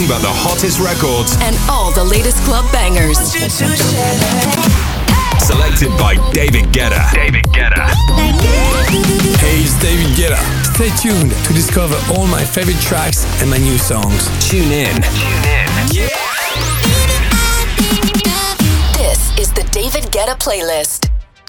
but the hottest records and all the latest club bangers. Selected by David Guetta. David Guetta. Hey, it's David Guetta. Stay tuned to discover all my favorite tracks and my new songs. Tune in. This is the David Guetta playlist.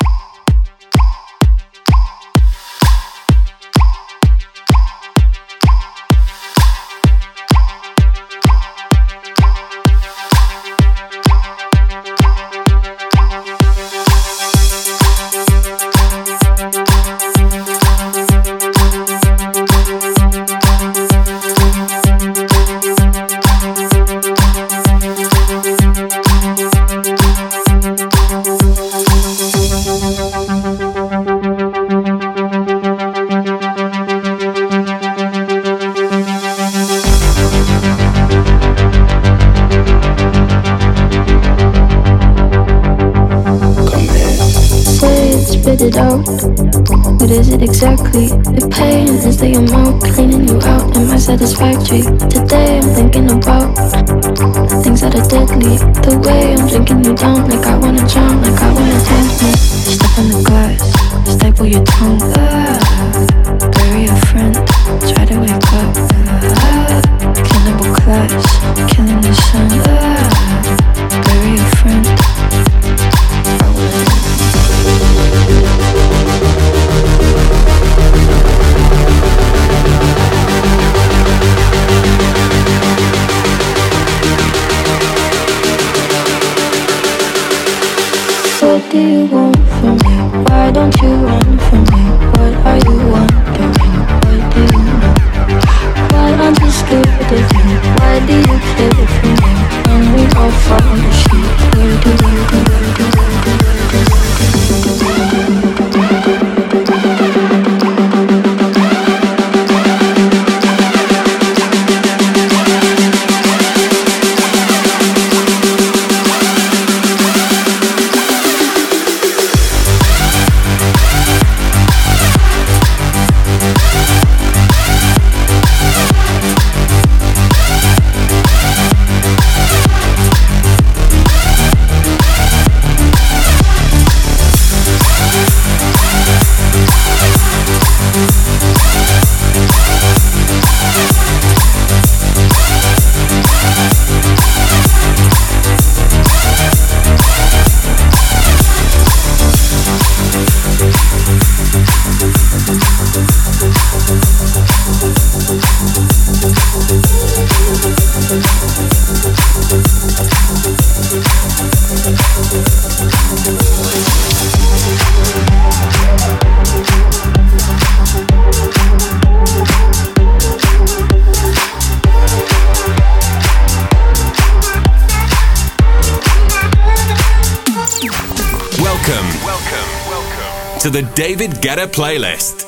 It out. What is it exactly? The pain is the amount cleaning you out. Am I satisfactory? Today I'm thinking about the things that are deadly. The way I'm drinking you down, like I wanna drown, like I wanna dance me. Step on the glass, staple your tongue. Bury a friend, try to wake up. Cannibal class, killing the sun. Bury a friend. What do you want from me? Why don't you run from me? What are you wondering? What do you know? Why aren't you scared of me? Why do you care for me? When we all fall asleep, where do you go? Welcome to the David Guetta playlist.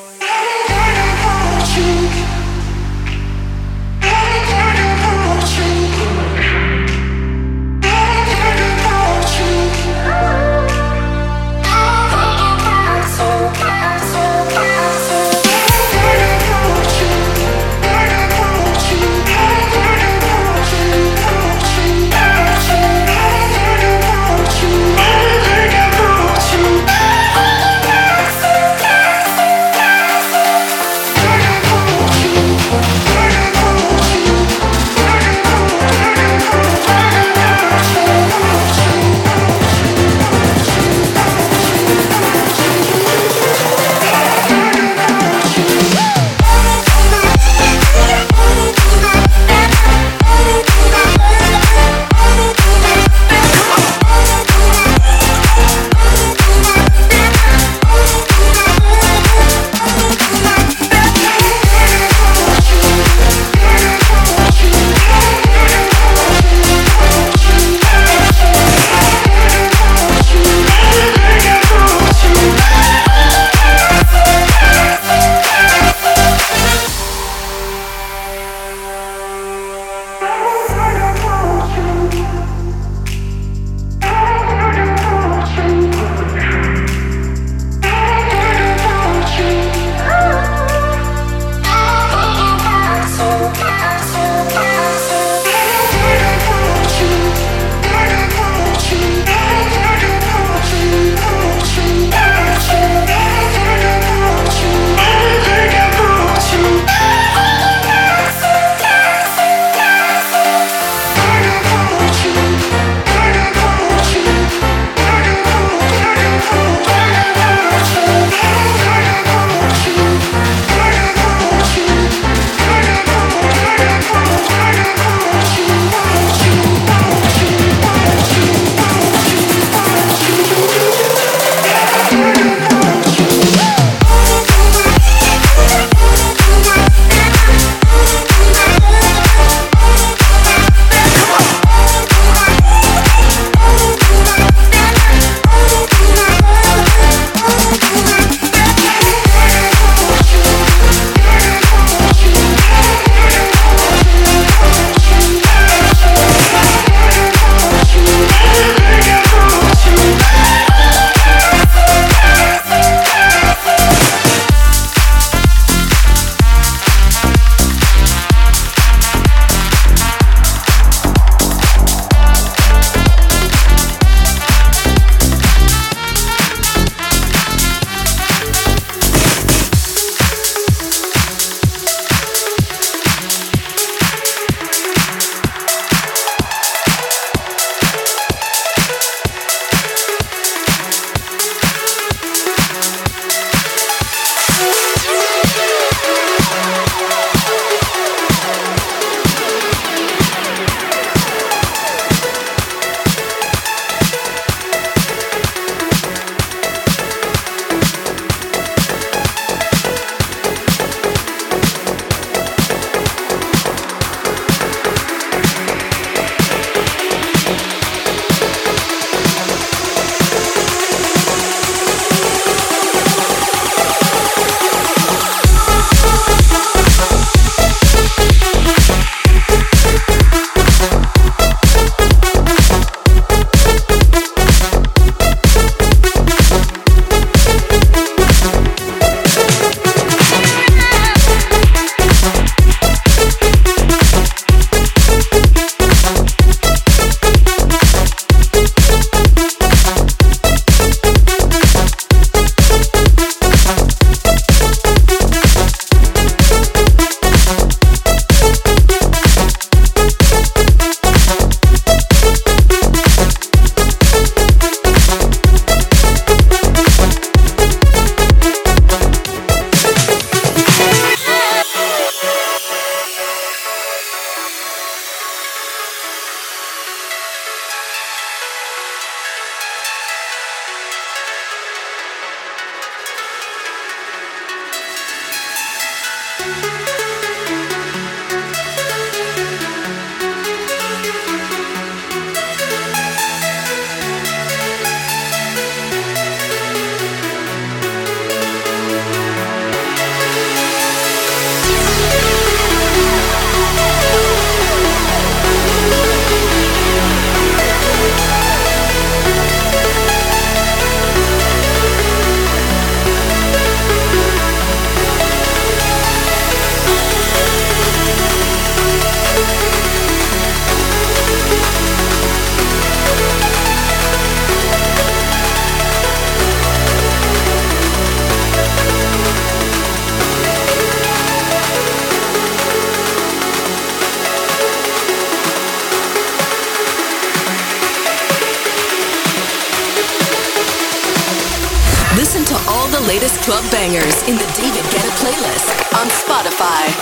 Listen to all the latest club bangers in the David Guetta playlist on Spotify.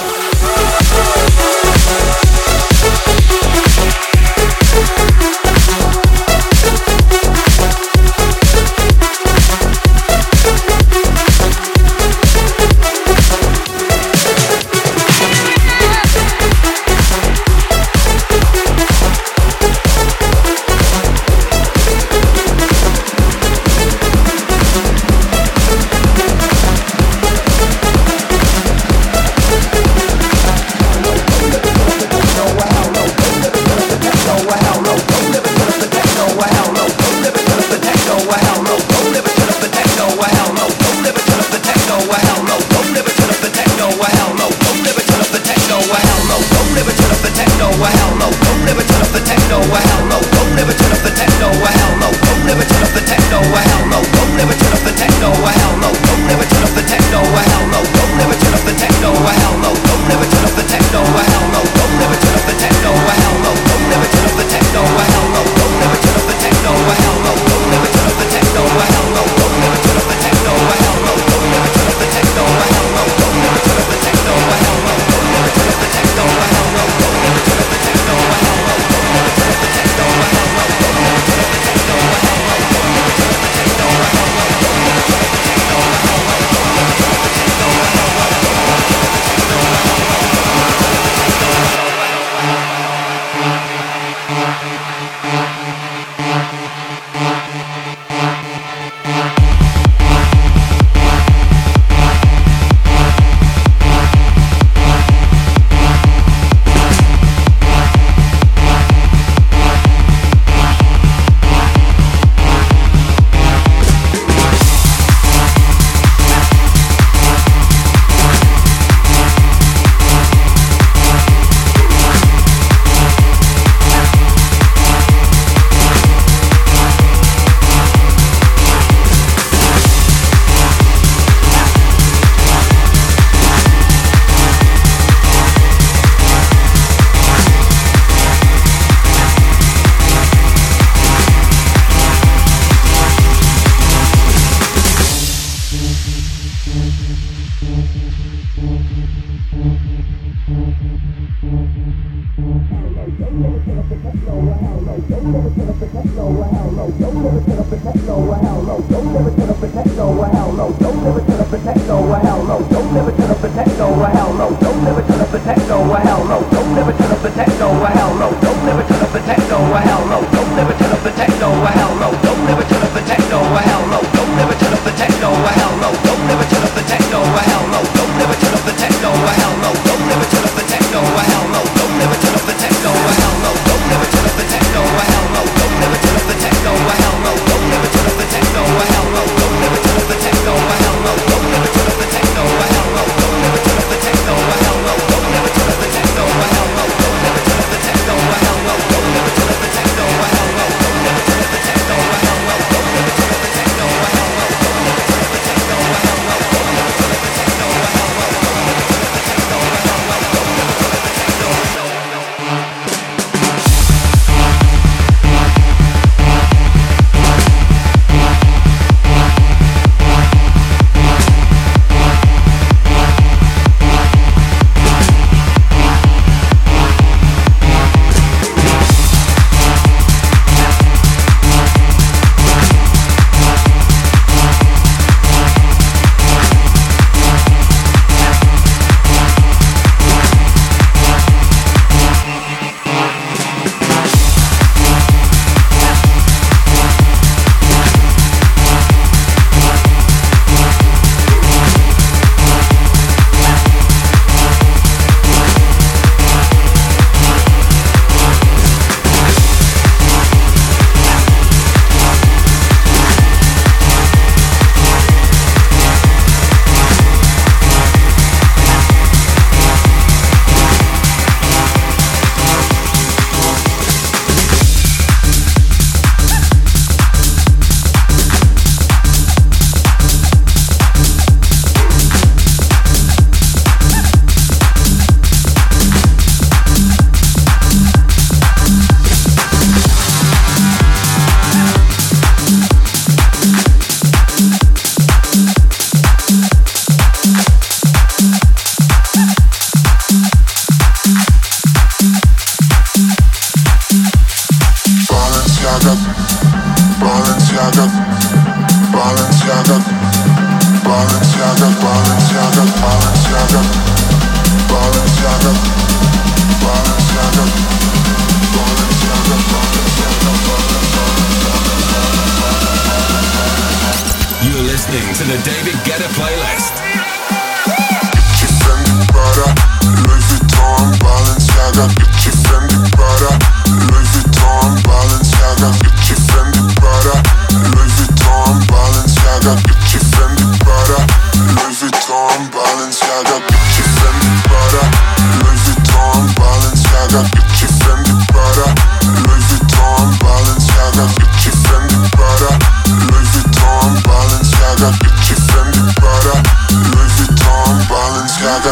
to the David Guetta playlist. Gucci, Fendi, Prada, Louis Vuitton, Balenciaga. Gucci, Fendi, Prada, Louis Vuitton, Balenciaga. Gucci, Fendi, Prada, Louis Vuitton, Balenciaga. Gucci, Fendi, Prada, Louis Vuitton, Balenciaga. Gucci, Fendi, Prada, Louis Vuitton, Balenciaga. Gucci, Fendi, Prada, Louis Vuitton, Balenciaga. Gucci, Fendi, Prada, Louis Vuitton, Balenciaga. Gucci, Fendi, Prada, Louis Vuitton, Balenciaga.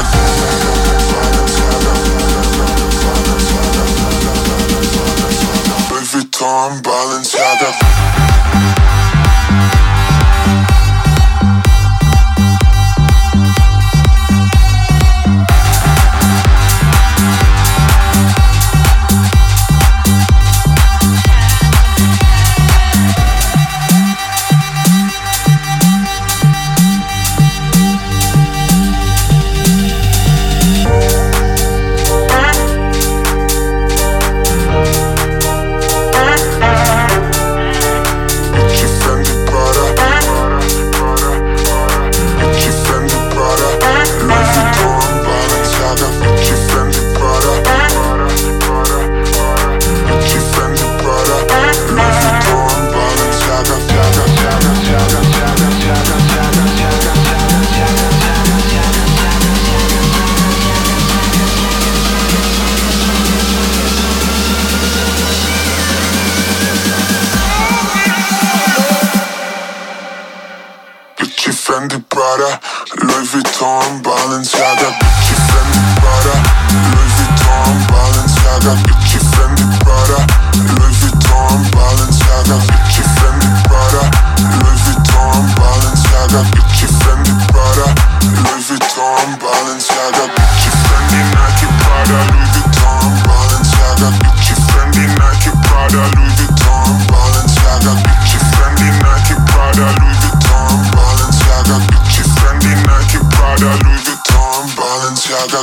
Louis Vuitton, Balenciaga. Fendi, Prada, Louis Vuitton, Balenciaga. Gucci, Fendi, Prada, Louis Vuitton, Balenciaga. Gucci, Fendi, Prada, Louis Vuitton, Balenciaga. Gucci, Fendi, Prada, Louis Vuitton, Balenciaga. Gucci, Fendi, Prada, Louis Vuitton, Balenciaga. Gucci, Fendi, Nike, Prada, Louis Vuitton, Balenciaga. Gucci, Fendi, Nike, Prada, Louis Vuitton, Balenciaga. Gucci, Fendi, Nike, Prada, Louis Vuitton, Balenciaga. Gucci, Fendi, Nike, Prada, Louis Vuitton, Balenciaga.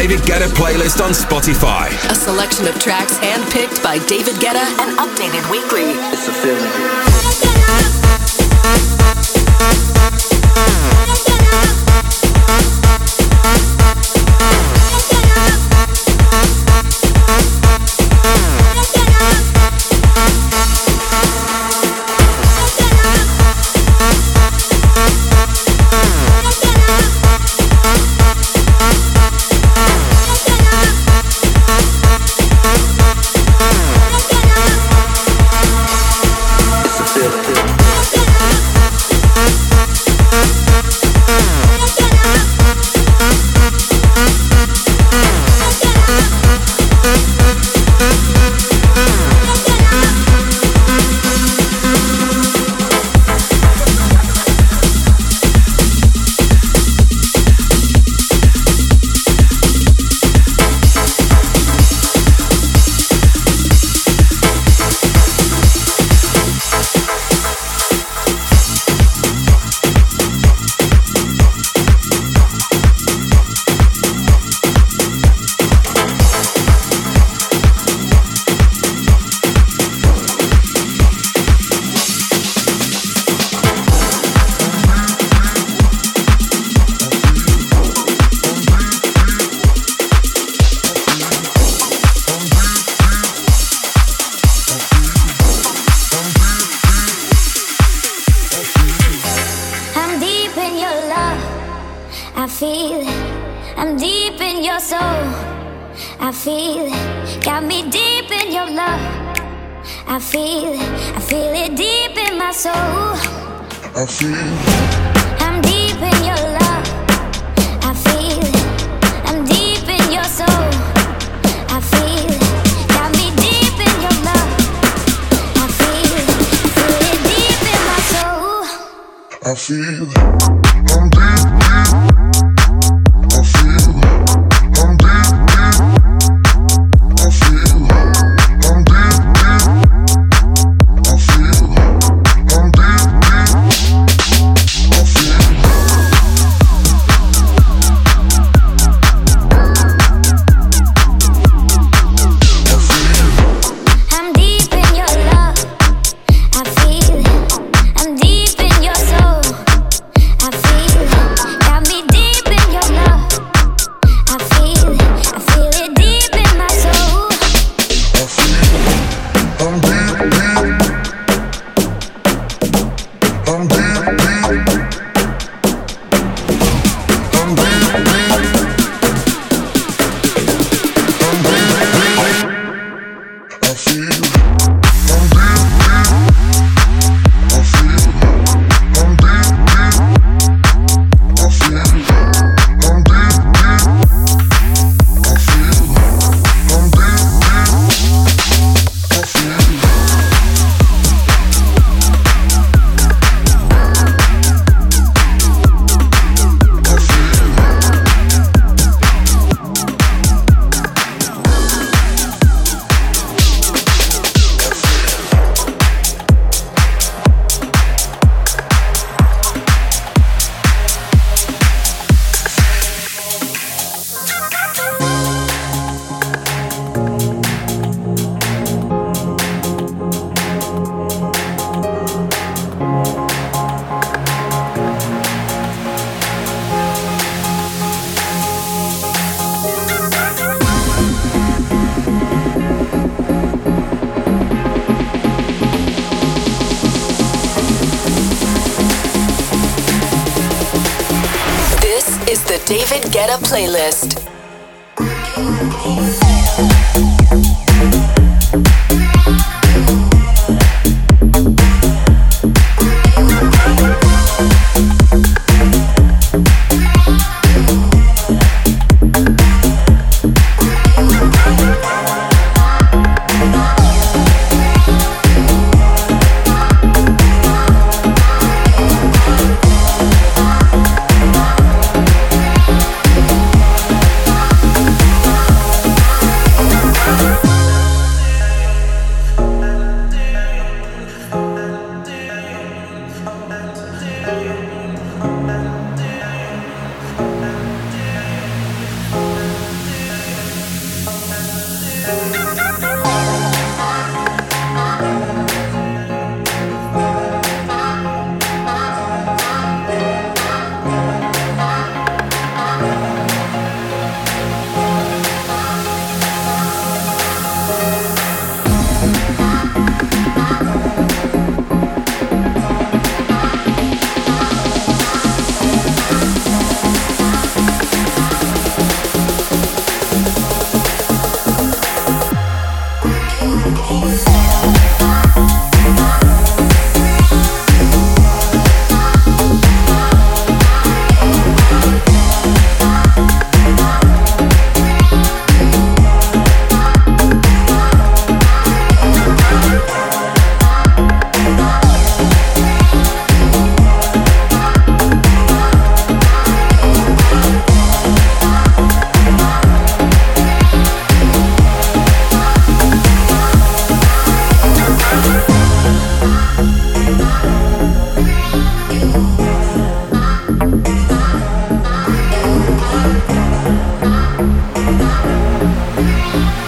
David Guetta playlist on Spotify. A selection of tracks handpicked by David Guetta and updated weekly. It's a feeling. David Guetta playlist.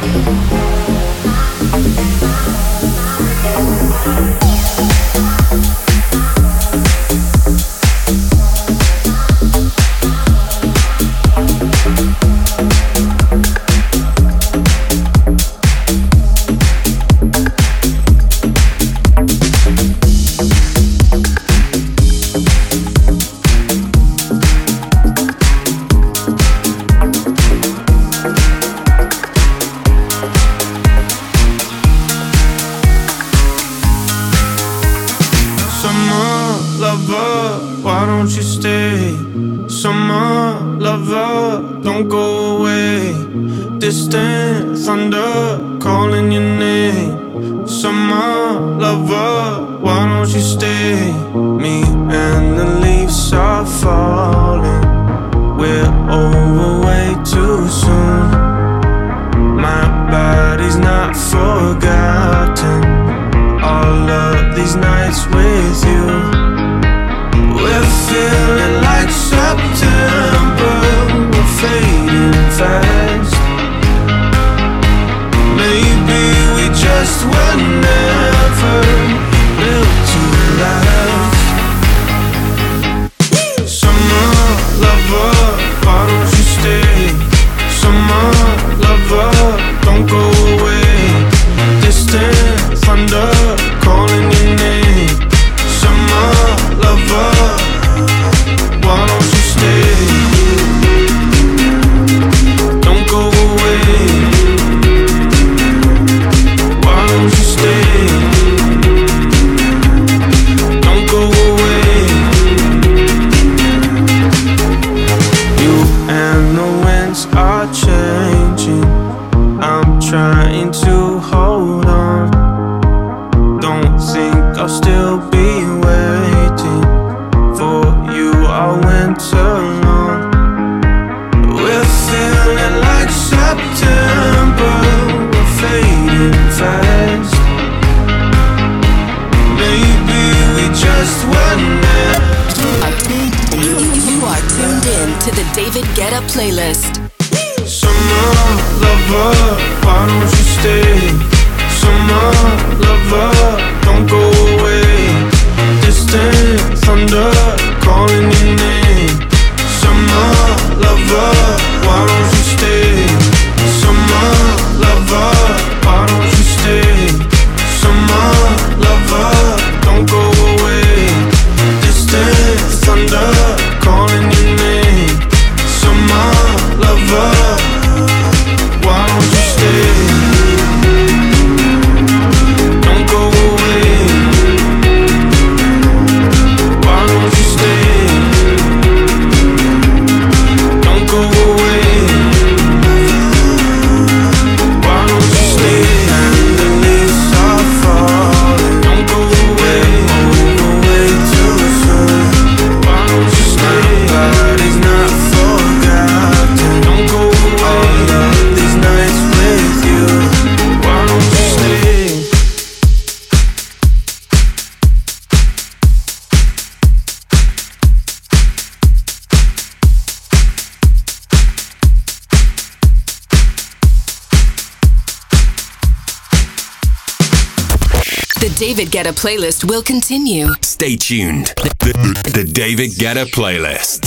David Guetta playlist will continue. Stay tuned. The David Guetta playlist.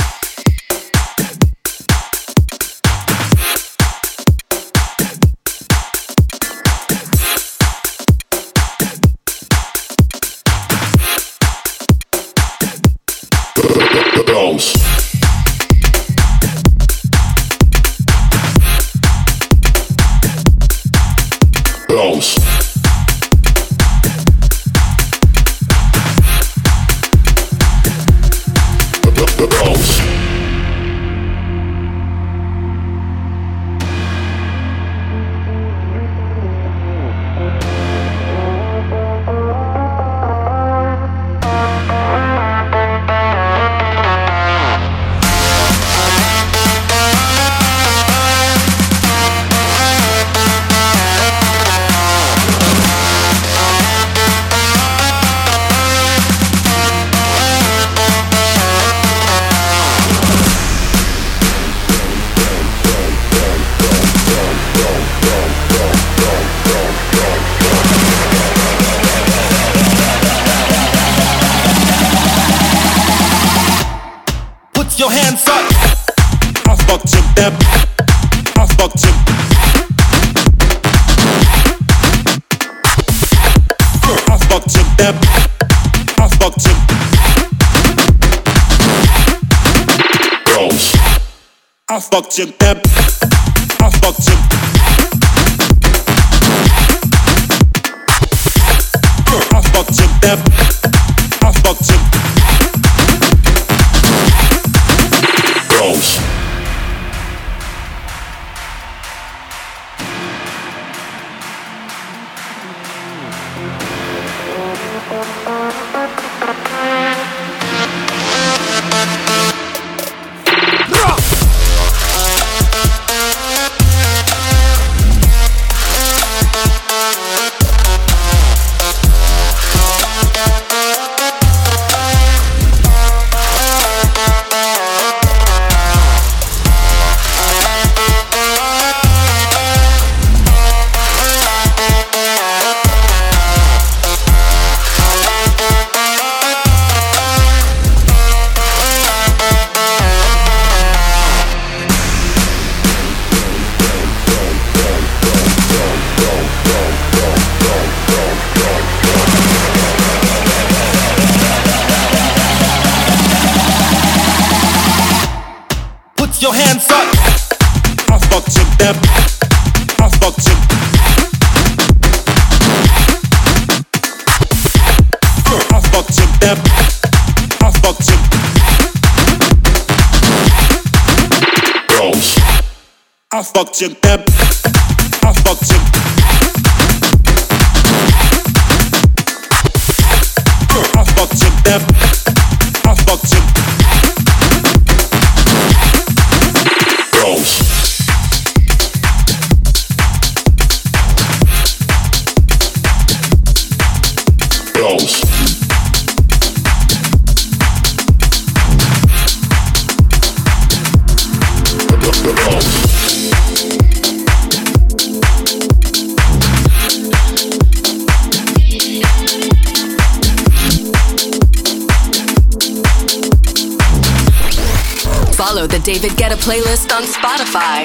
Bounce. Bounce. fucked you up. I fucked you. Girls. I fucked you up. I fucked you. I fucked you up. I fucked you. Girls. Your hands up. I fucked you up. I fucked you. I fucked you up. I fucked you. Girls. I fucked you up. I fucked you. I fucked you up. I fucked you. Follow the David Guetta playlist on Spotify.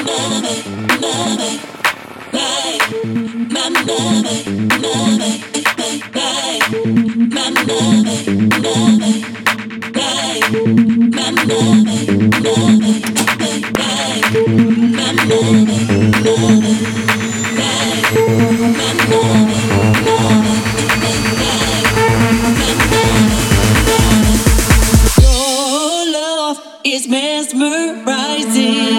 It's mesmerizing.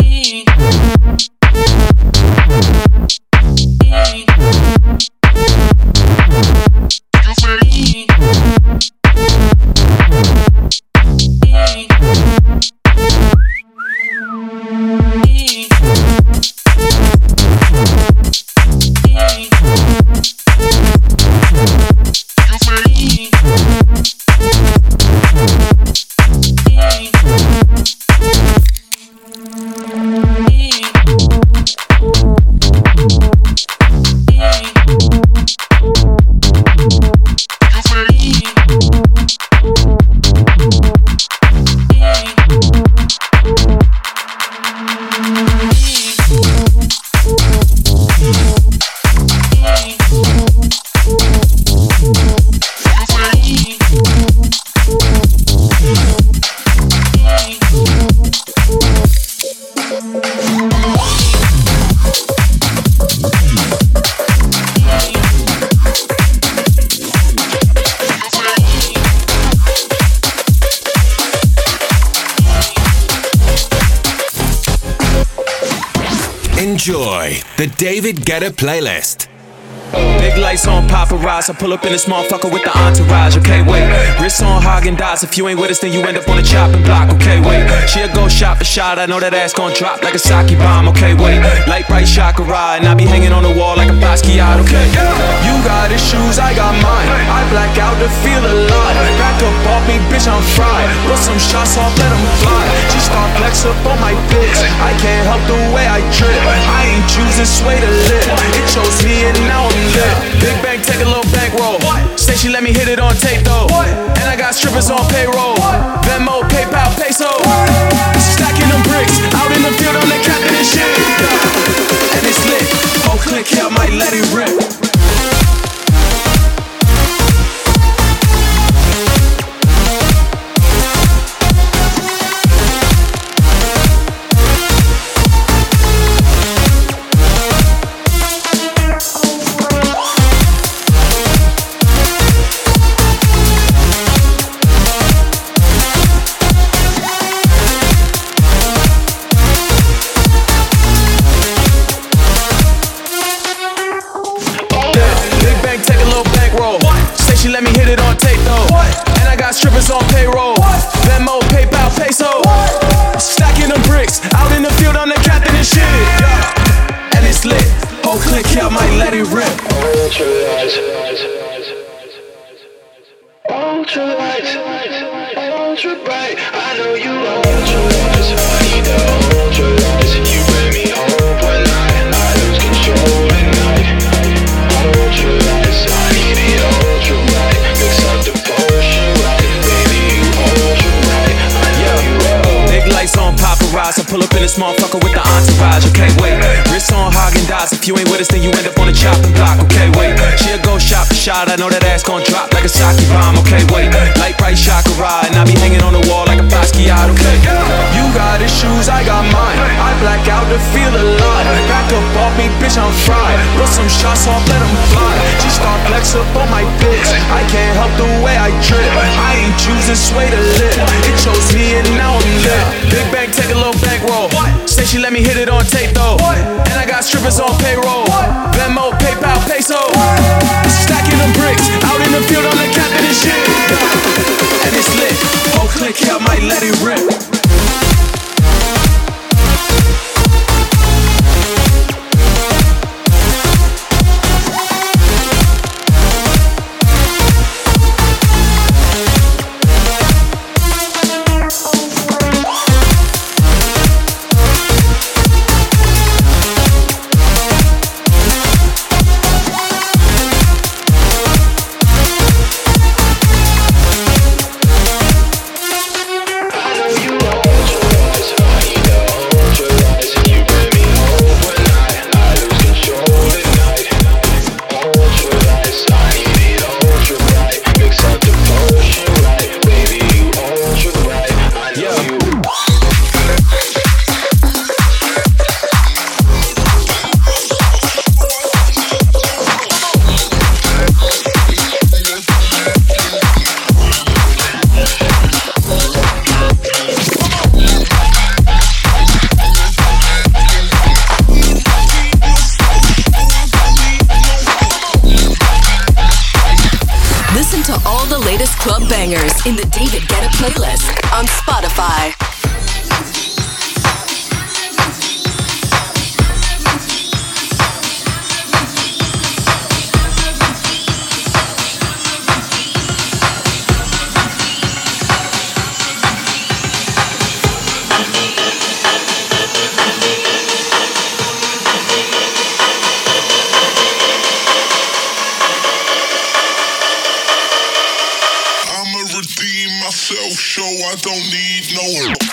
Enjoy the David Guetta playlist. Big lights on paparazzi, I pull up in this motherfucker with the entourage, okay, wait. Wrists on Häagen-Dazs, if you ain't with us then you end up on the chopping block, okay, wait. She'll go shot for shot, I know that ass gon' drop like a sake bomb, okay, wait. Light bright chakra, and I be hanging on the wall like a Basquiat, okay. You got issues, I got mine, I black out to feel alive. Back up off me, bitch, I'm fried. Put some shots off, let them fly. She start flex up on my bitch, I can't help the way I trip. I ain't choose this way to live, it chose me and now I'm lit. Big bank, take a little bankroll. Say she let me hit it on tape though. And I got strippers on payroll. Venmo, PayPal, peso. Stacking them bricks out in the field on the captain and shit. And it's lit. Oh, click here, I might let it rip. She let me hit it on tape though. And I got strippers on payroll. Venmo, PayPal, peso. Stacking them bricks out in the field on the captain and shit. And it's lit. Oh, click here, I might let it rip. Ultra lights, ultra lights, ultra bright. I know you ultra lights. I need the ultra lights. You bring me hope when I lose control at night. Ultra lights, I need the ultra bright. Mix up the potion right, baby, you ultra right. I know you will. Big lights on paparazzi, I pull up in this motherfucker with the entourage, okay, wait. Wrists on Häagen-Dazs, if you ain't with us then you end up on the chopping block, okay, wait. She'll go shot for shot, I know that ass gon' drop like a sake bomb, okay, wait. Light bright chakra, and I be hanging on the wall like a Basquiat, okay. You got issues, I got mine, I black out to feel alive. Back up off me, bitch, I'm fried. Put some shots off, let them fly. She start flex up on my bitch, I can't help the way I trip. I ain't choose this way to live, it chose me and now I'm lit. Big bank, take a little bankroll. Say she let me hit it on tape though. And I got strippers on payroll. Venmo, PayPal, peso. Stacking them bricks out in the field on the captain and shit. And it's lit. Oh, click here, I might let it rip. club bangers in the David Guetta playlist on Spotify. So I don't need no help.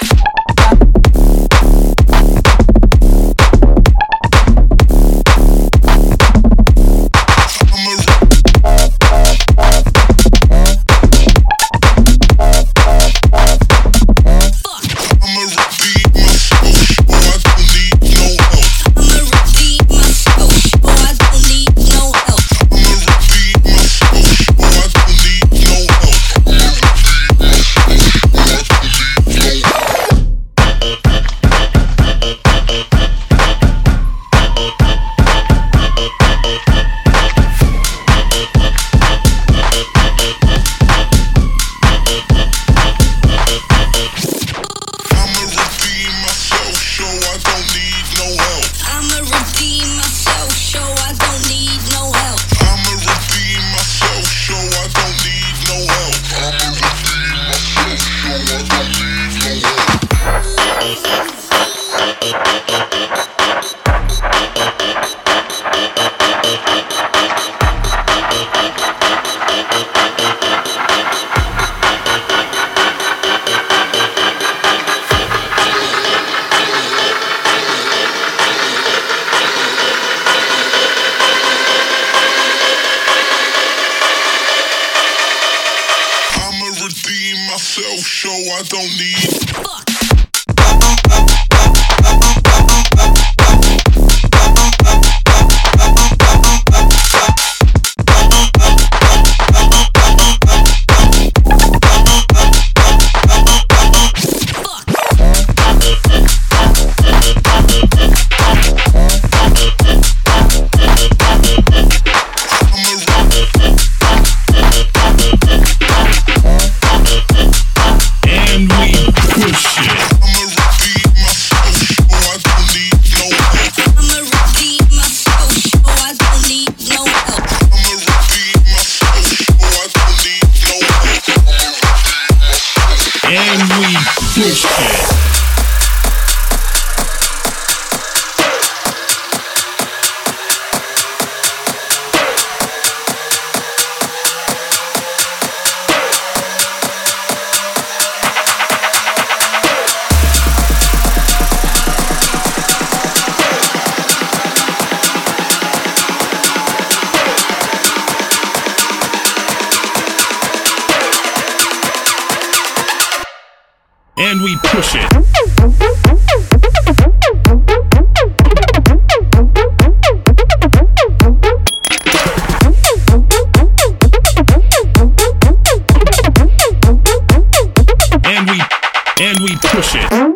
So I don't need and we push it. And we push it.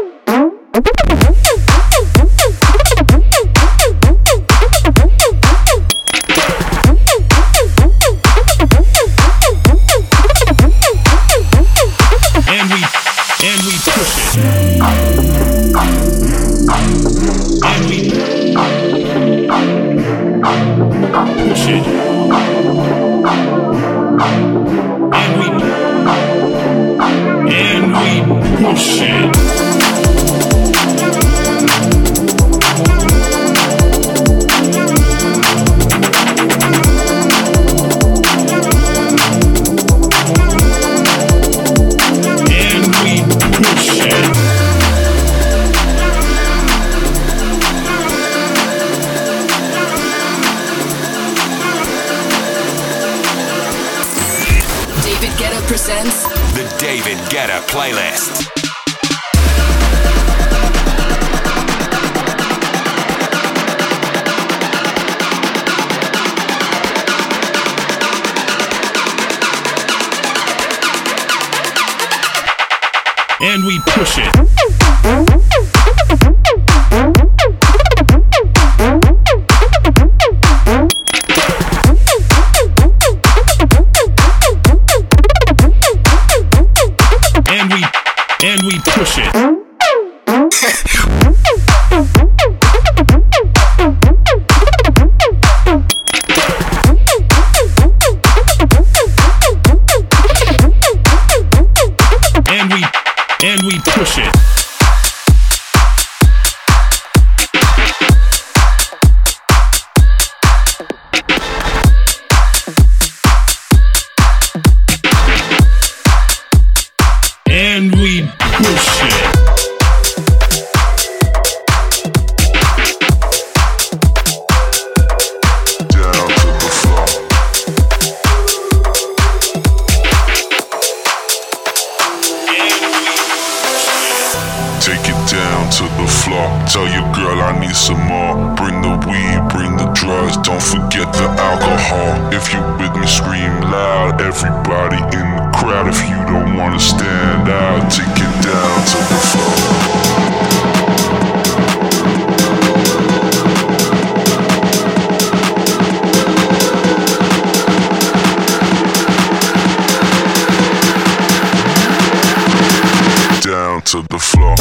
Presents the David Guetta playlist. And we push it. floor. Tell your girl I need some more. Bring the weed, bring the drugs, don't forget the alcohol. If you with me, scream loud. Everybody in the crowd. If you don't wanna stand out, take it down to the floor. Down to the floor.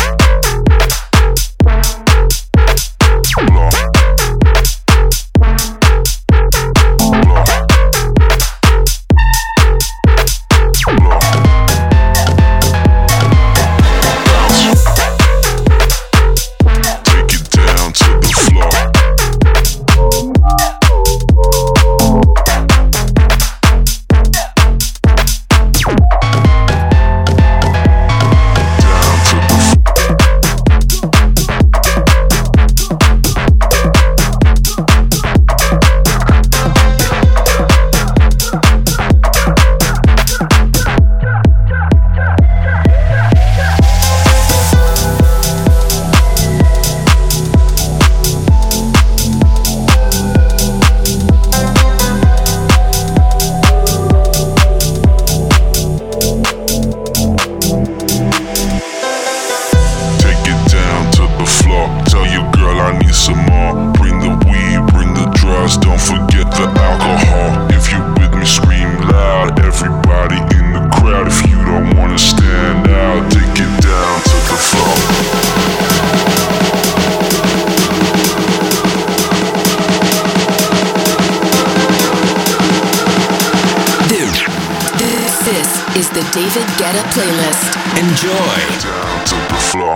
Is the David Guetta playlist. Enjoy. Down to the floor.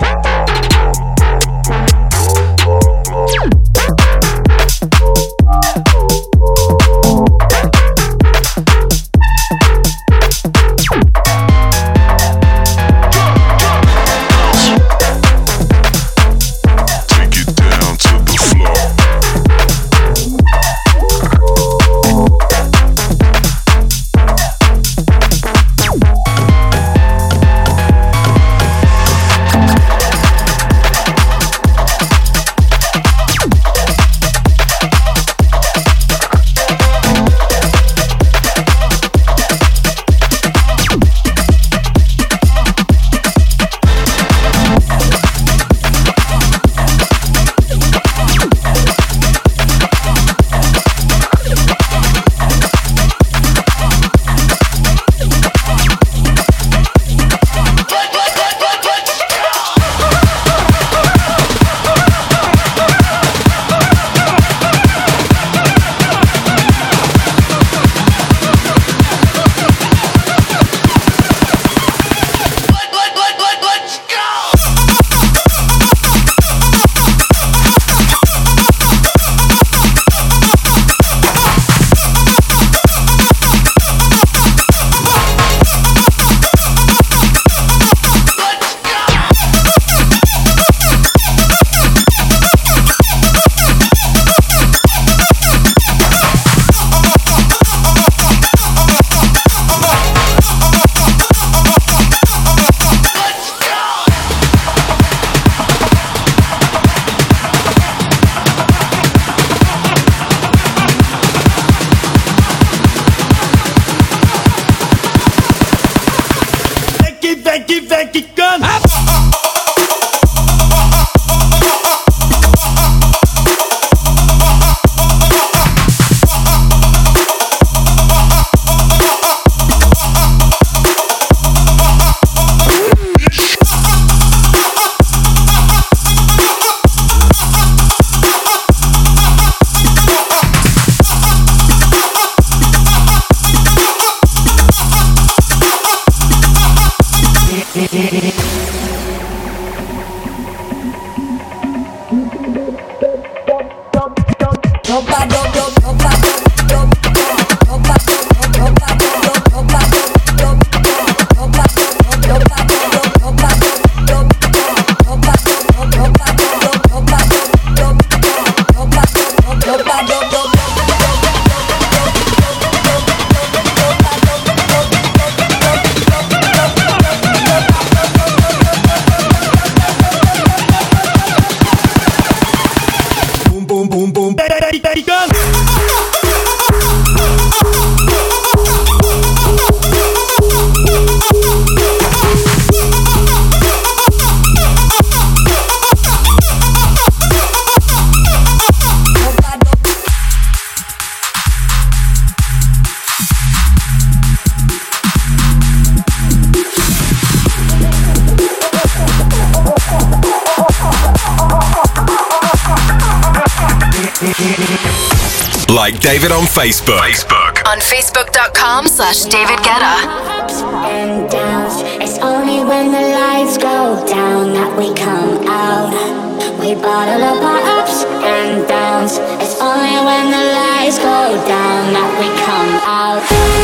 Like David on Facebook. On Facebook.com/David Guetta. Ups and downs. It's only when the lights go down that we come out. We bottle up our ups and downs. It's only when the lights go down that we come out.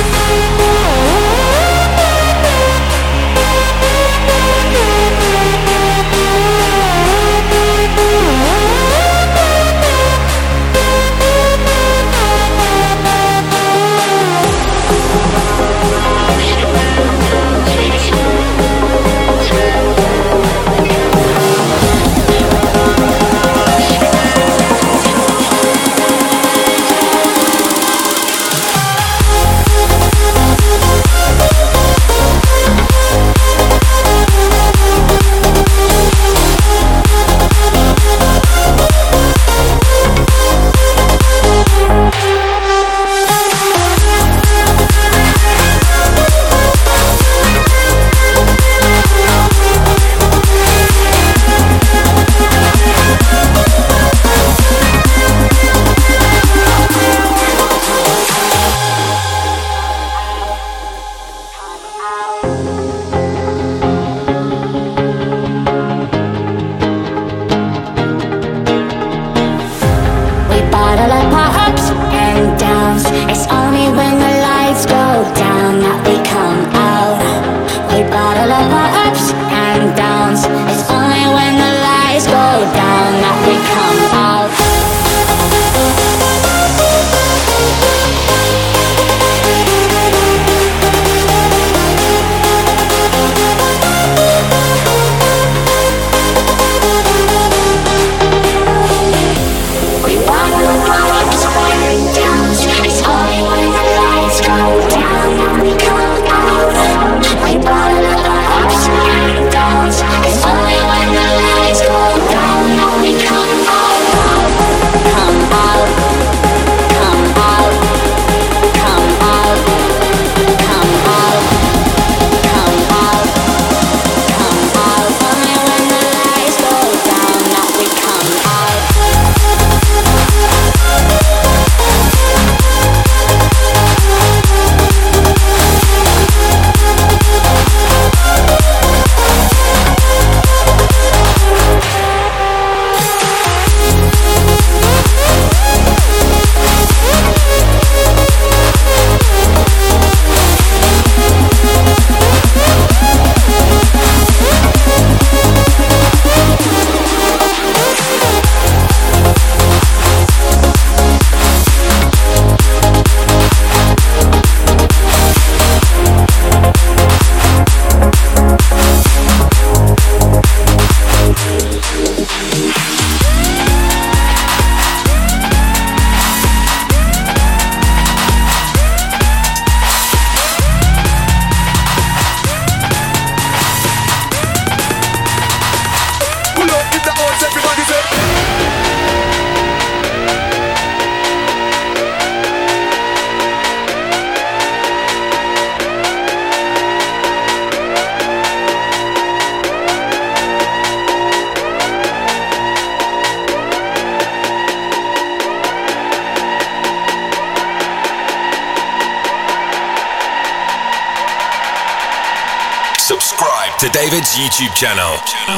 Subscribe to David's YouTube channel.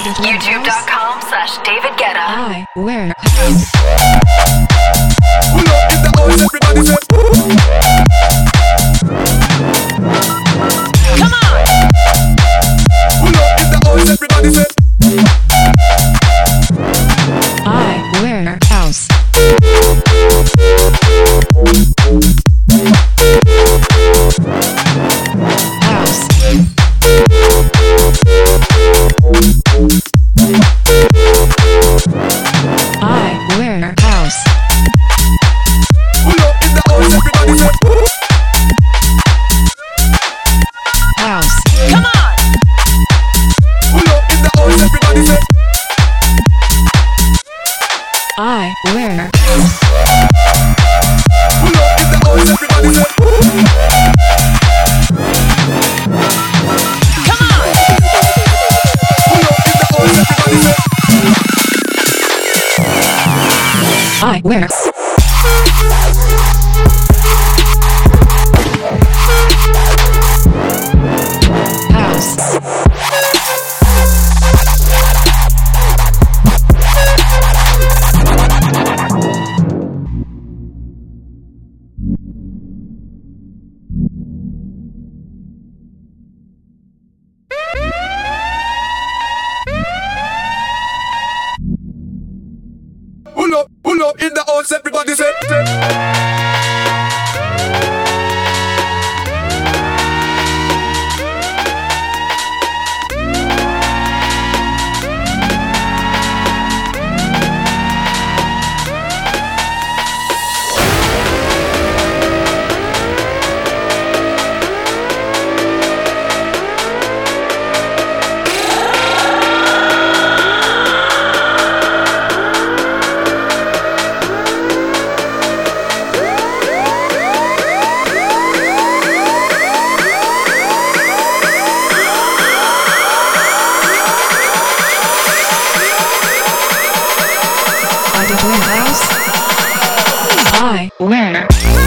YouTube.com/David Guetta. I wear Pull up in the house, everybody say. Come on! Pull up in the house, everybody say. I wear house. House. I wear house. Pull up in the house, everybody say. House. Come on! Pull up in the house, everybody say. I wear house. Pull up in the house, everybody say. Come on! Pull up in the house, everybody say. I wear Pull up in the house, everybody say. I wear.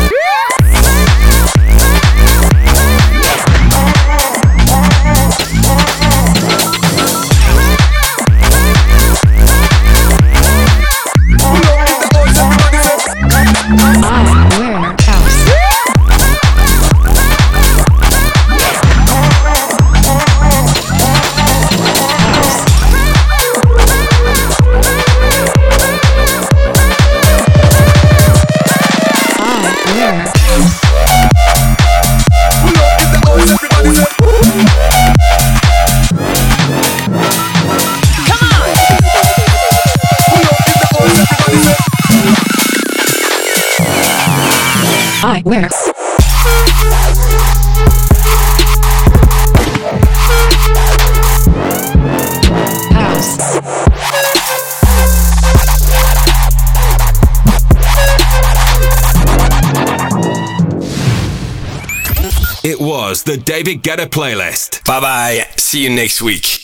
I wear. House. It was the David Guetta playlist. Bye bye. See you next week.